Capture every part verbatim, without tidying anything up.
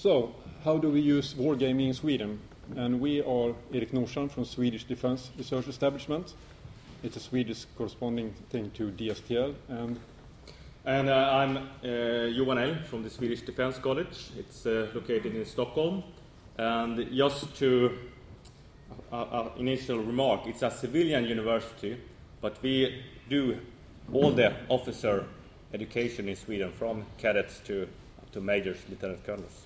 So, how do we use wargaming in Sweden? And we are Erik Nordstrand from Swedish Defence Research Establishment. It's a Swedish corresponding thing to D S T L. And, and uh, I'm uh, Johan Elm from the Swedish Defence College. It's uh, located in Stockholm. And just to uh, uh, initial remark, it's a civilian university, but we do all the officer education in Sweden, from cadets to, to majors, lieutenant colonels.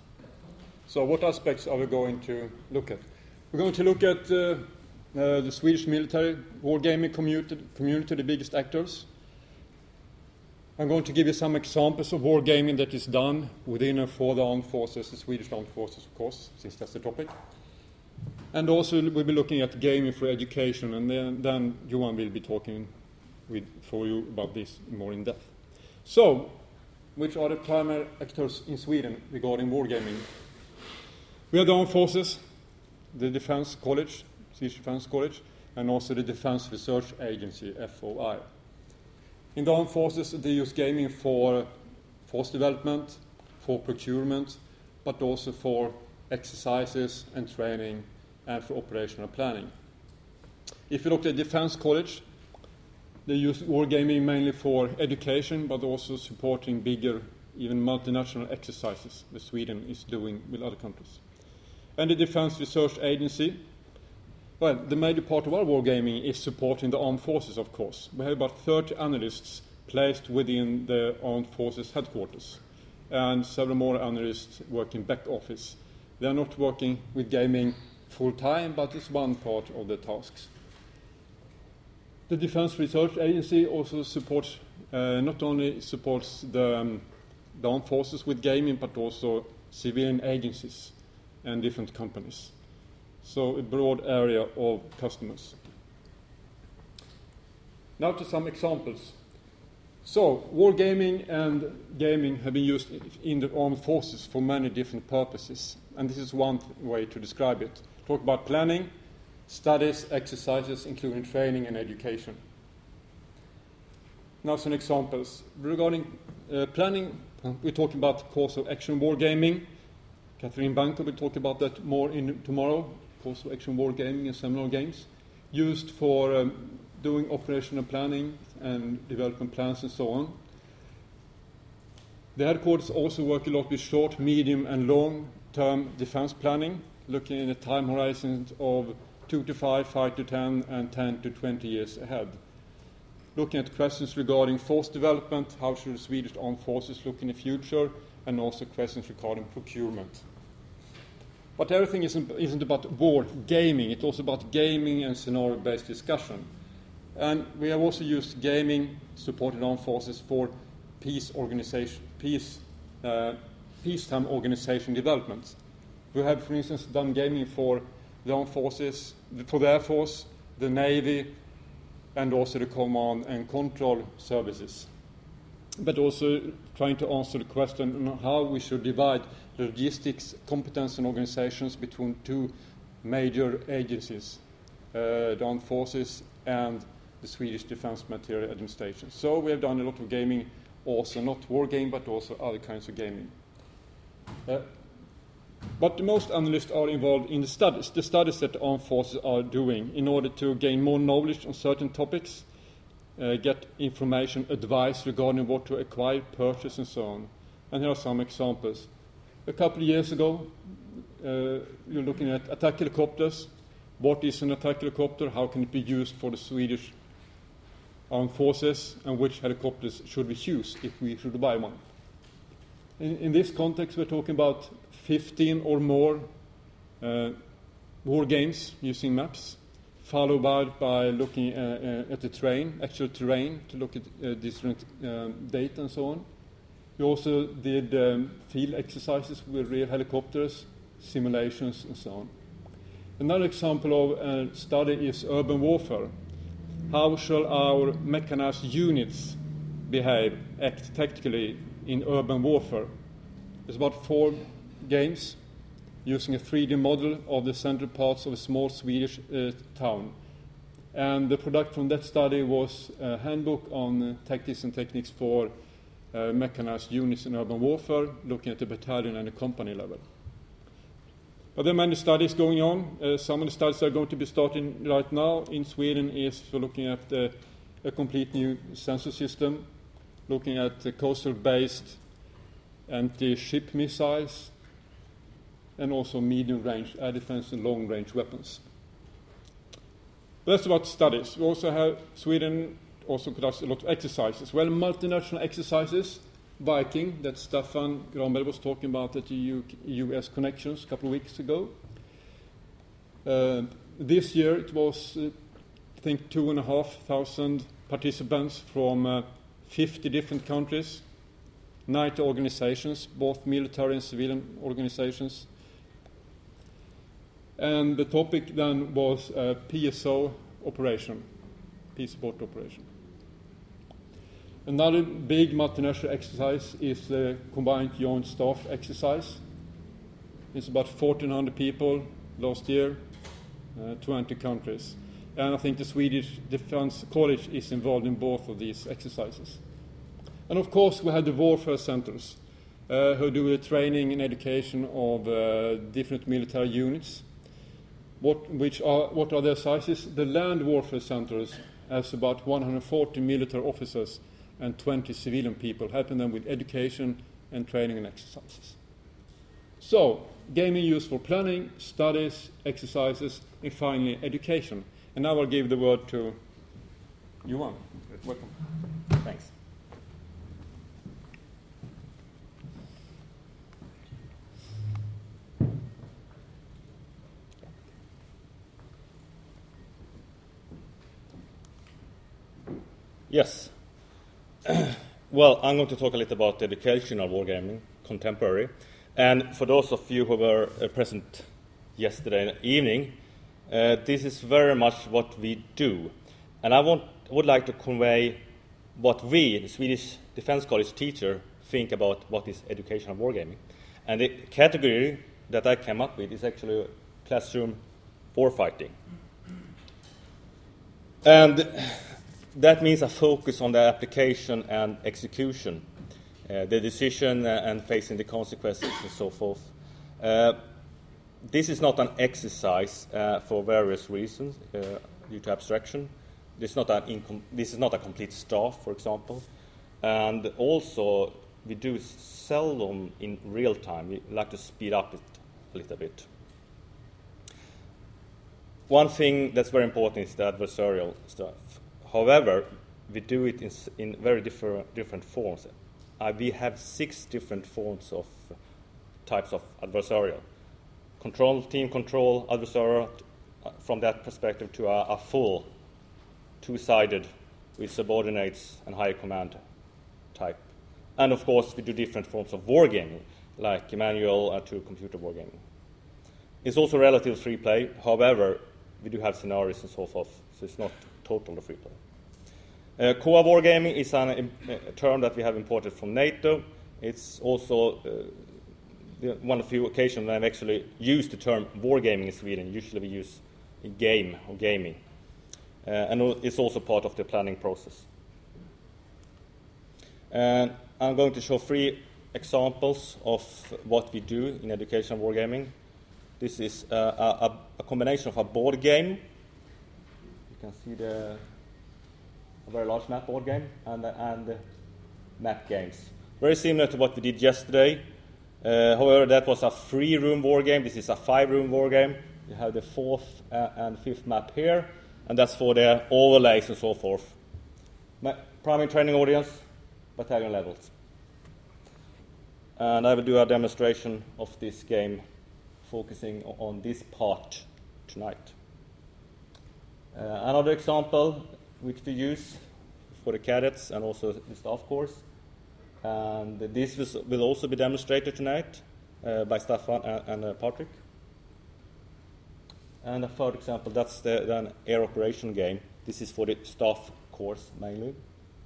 So what aspects are we going to look at? We're going to look at uh, uh, the Swedish military, wargaming community, community, the biggest actors. I'm going to give you some examples of wargaming that is done within and for the armed forces, the Swedish armed forces, of course, since that's the topic. And also we'll be looking at gaming for education, and then, then Johan will be talking with, for you about this more in depth. So, which are the primary actors in Sweden regarding wargaming? We have the Armed Forces, the Defence College, Swedish Defence College, and also the Defence Research Agency, F O I. In the Armed Forces, they use gaming for force development, for procurement, but also for exercises and training and for operational planning. If you look at the Defence College, they use wargaming mainly for education, but also supporting bigger, even multinational exercises that Sweden is doing with other countries. And the Defence Research Agency, well, the major part of our wargaming is supporting the armed forces, of course. We have about thirty analysts placed within the armed forces headquarters, and several more analysts working back office. They are not working with gaming full-time, but it's one part of the tasks. The Defence Research Agency also supports, uh, not only supports the, um, the armed forces with gaming, but also civilian agencies and different companies. So a broad area of customers. Now to some examples. So wargaming and gaming have been used in the armed forces for many different purposes, and this is one way to describe it. Talk about planning, studies, exercises, including training and education. Now some examples. Regarding uh, planning, we're talking about course of action wargaming. Catherine Banco will talk about that more in tomorrow. Course of action wargaming and seminar games, used for um, doing operational planning and development plans and so on. The headquarters also work a lot with short, medium and long-term defense planning, looking at time horizons of two to five, five to ten, and ten to twenty years ahead. Looking at questions regarding force development, how should the Swedish armed forces look in the future, and also questions regarding procurement. But everything isn't, isn't about war gaming, it's also about gaming and scenario-based discussion. And we have also used gaming, supported armed forces, for peace organization, peace, uh, peacetime organization development. We have, for instance, done gaming for the armed forces, for the Air Force, the Navy, and also the command and control services. But also trying to answer the question on how we should divide logistics, competence and organizations between two major agencies, uh, the armed forces and the Swedish Defence Material Administration. So we have done a lot of gaming, also not war game, but also other kinds of gaming. Uh, but the most analysts are involved in the studies, the studies that the armed forces are doing in order to gain more knowledge on certain topics, uh, get information, advice regarding what to acquire, purchase and so on. And here are some examples. A couple of years ago, uh, you're looking at attack helicopters. What is an attack helicopter? How can it be used for the Swedish armed forces? And which helicopters should we choose if we should buy one? In, in this context, we're talking about fifteen or more uh, war games using maps, followed by, by looking uh, uh, at the terrain, actual terrain, to look at uh, different um, data and so on. We also did um, field exercises with real helicopters, simulations, and so on. Another example of a study is urban warfare. How shall our mechanized units behave, act tactically in urban warfare? There's about four games using a three D model of the central parts of a small Swedish uh, town. And the product from that study was a handbook on uh, tactics and techniques for uh, mechanized units in urban warfare, looking at the battalion and the company level. But there are many studies going on. Uh, some of the studies that are going to be starting right now in Sweden is for looking at uh, a complete new sensor system, looking at the coastal-based anti-ship missiles, and also medium-range air defense and long-range weapons. But that's about studies. We also have Sweden also conducts a lot of exercises. Well, multinational exercises, Viking, that Staffan Granberg was talking about at the U S Connections a couple of weeks ago. Uh, this year it was, uh, I think, two and a half thousand participants from uh, fifty different countries, ninety organizations, both military and civilian organizations. And the topic then was uh, P S O operation, peace support operation. Another big multinational exercise is the Combined Joint Staff exercise. It's about fourteen hundred people last year, uh, twenty countries. And I think the Swedish Defence College is involved in both of these exercises. And of course we have the warfare centers uh, who do the training and education of uh, different military units. What, which are, what are their sizes? The land warfare centers has about one hundred forty military officers and twenty civilian people, helping them with education and training and exercises. So, gaming used for planning, studies, exercises, and finally education. And now I'll give the word to Johan. Welcome. Thanks. Yes. Well, I'm going to talk a little about educational wargaming, contemporary. And for those of you who were uh, present yesterday evening, uh, this is very much what we do. And I want, would like to convey what we, the Swedish Defence College teacher, think about what is educational wargaming. And the category that I came up with is actually classroom warfighting. And that means a focus on the application and execution, uh, the decision uh, and facing the consequences and so forth. Uh, this is not an exercise uh, for various reasons uh, due to abstraction. This is, not an incom- this is not a complete staff, for example. And also, we do seldom in real time. We like to speed up it a little bit. One thing that's very important is the adversarial stuff. However, we do it in, in very different, different forms. Uh, we have six different forms of uh, types of adversarial. Control, team control, adversarial, uh, from that perspective to a, a full, two-sided, with subordinates and higher command type. And of course, we do different forms of wargaming, like manual uh, to computer wargaming. It's also relative free play. However, we do have scenarios and so forth, so it's not total free play. Uh, C O A wargaming is an, a term that we have imported from NATO. It's also uh, the, one of the few occasions when I've actually used the term wargaming in Sweden. Usually we use game or gaming. Uh, and it's also part of the planning process. And I'm going to show three examples of what we do in educational wargaming. This is uh, a, a combination of a board game. You can see the a very large map board game and, and uh, map games. Very similar to what we did yesterday. Uh, however, that was a three-room war game. This is a five-room war game. You have the fourth uh, and fifth map here, and that's for the overlays and so forth. My primary training audience, battalion levels. And I will do a demonstration of this game, focusing on this part tonight. Uh, another example which we use for the cadets and also the staff course. And this was, will also be demonstrated tonight uh, by Staffan and, and uh, Patrick. And a third example, that's the, the air operation game. This is for the staff course mainly.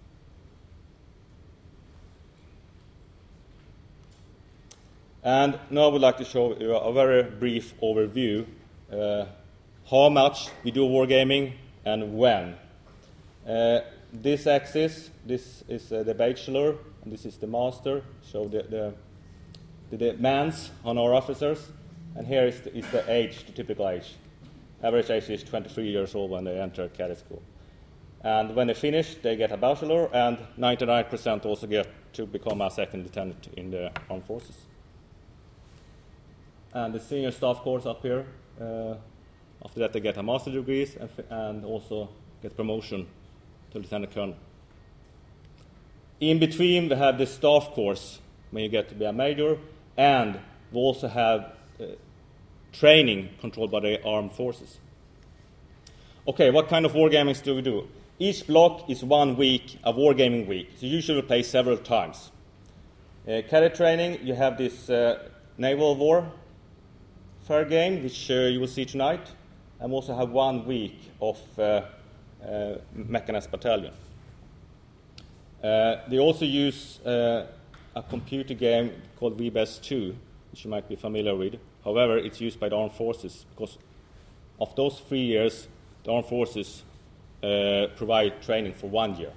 And now I would like to show you a very brief overview uh, how much we do wargaming and when. Uh, this axis, this is uh, the bachelor And this is the master, so the, the, the demands on our officers. And here is the, is the age, the typical age. Average age is twenty-three years old when they enter cadet school. And when they finish, they get a bachelor, and ninety-nine percent also get to become a second lieutenant in the armed forces. And the senior staff course up here, uh, after that they get a master degrees and, f- and also get promotion to lieutenant colonel. In between, we have the staff course, when you get to be a major, and we also have uh, training controlled by the armed forces. Okay, what kind of wargamings do we do? Each block is one week, a wargaming week. So usually we play several times. Uh, cadet training, you have this uh, naval warfare game, which uh, you will see tonight. And we also have one week of uh, uh, mechanized battalion. Uh, they also use uh, a computer game called V B S two, which you might be familiar with. However, it's used by the armed forces because of those three years, the armed forces uh, provide training for one year.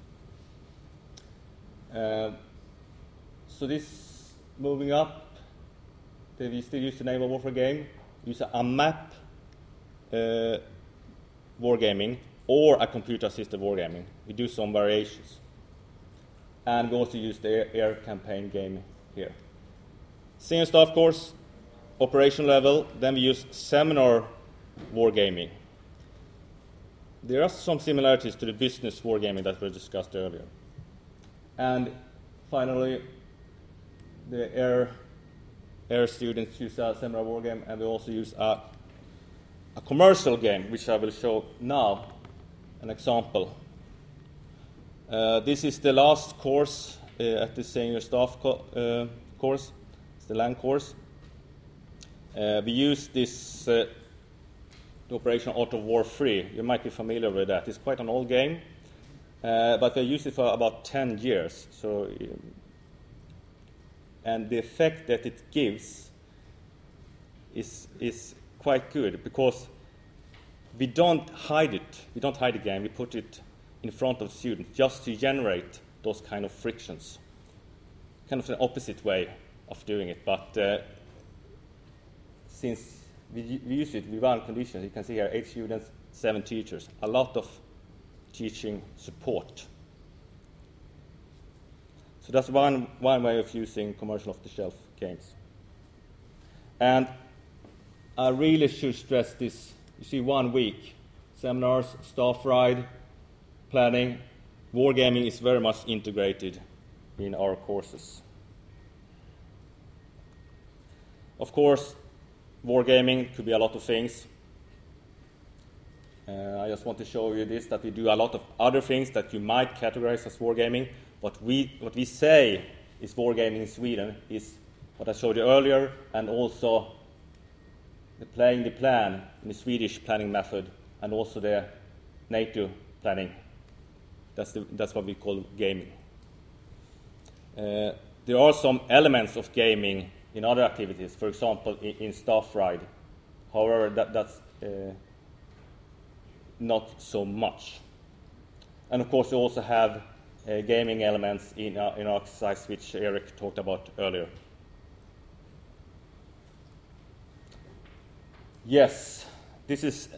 Uh, so this, moving up, we still use the naval warfare game, use a, a map uh, wargaming or a computer-assisted wargaming. We do some variations. And we also use the air, air campaign game here. Senior staff course, operation level, then we use seminar wargaming. There are some similarities to the business wargaming that we discussed earlier. And finally, the air, air students use a seminar wargame, and we also use a, a commercial game, which I will show now, an example. Uh, this is the last course uh, at the senior staff co- uh, course. It's the land course. Uh, we use this uh, the Operation Art of War three. You might be familiar with that. It's quite an old game, uh, but we used it for about ten years. So, um, and the effect that it gives is is quite good because we don't hide it. We don't hide the game. We put it in front of students just to generate those kind of frictions. Kind of an opposite way of doing it, but uh, since we, we use it with one condition, you can see here eight students, seven teachers, a lot of teaching support. So that's one, one way of using commercial off-the-shelf games. And I really should stress this. You see, one week, seminars, staff ride, planning, wargaming is very much integrated in our courses. Of course, wargaming could be a lot of things. Uh, I just want to show you this, that we do a lot of other things that you might categorize as wargaming. What we, what we say is wargaming in Sweden is what I showed you earlier, and also the playing the plan in the Swedish planning method, and also the NATO planning. That's, the, that's what we call gaming. Uh, there are some elements of gaming in other activities, for example, in, in staff ride. However, that, that's uh, not so much. And of course, we also have uh, gaming elements in our, in our exercise, which Eric talked about earlier. Yes, this is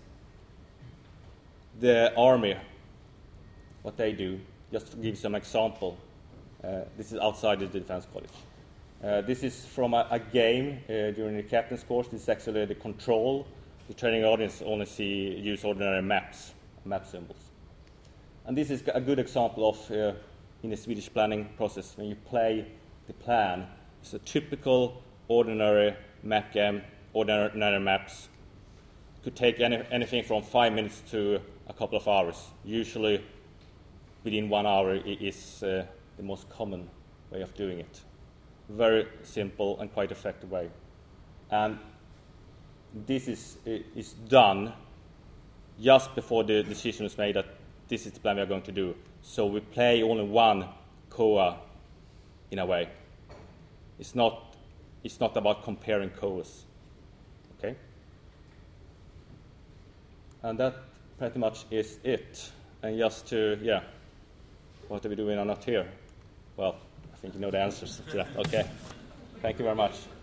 the army, what they do. Just to give some example, uh, this is outside the Defense College. Uh, this is from a, a game uh, during the captain's course. This is actually the control. The training audience only see use ordinary maps, map symbols. And this is a good example of, uh, in the Swedish planning process, when you play the plan. It's a typical ordinary map game, ordinary maps. Could take any, anything from five minutes to a couple of hours. Usually within one hour is uh, the most common way of doing it. Very simple and quite effective way. And this is, is done just before the decision is made that this is the plan we are going to do. So we play only one C O A in a way. It's not, it's not about comparing C O As. Okay? And that pretty much is it. And just to, yeah, what are we doing or not here? Well, I think you know the answers to that. Okay. Thank you very much.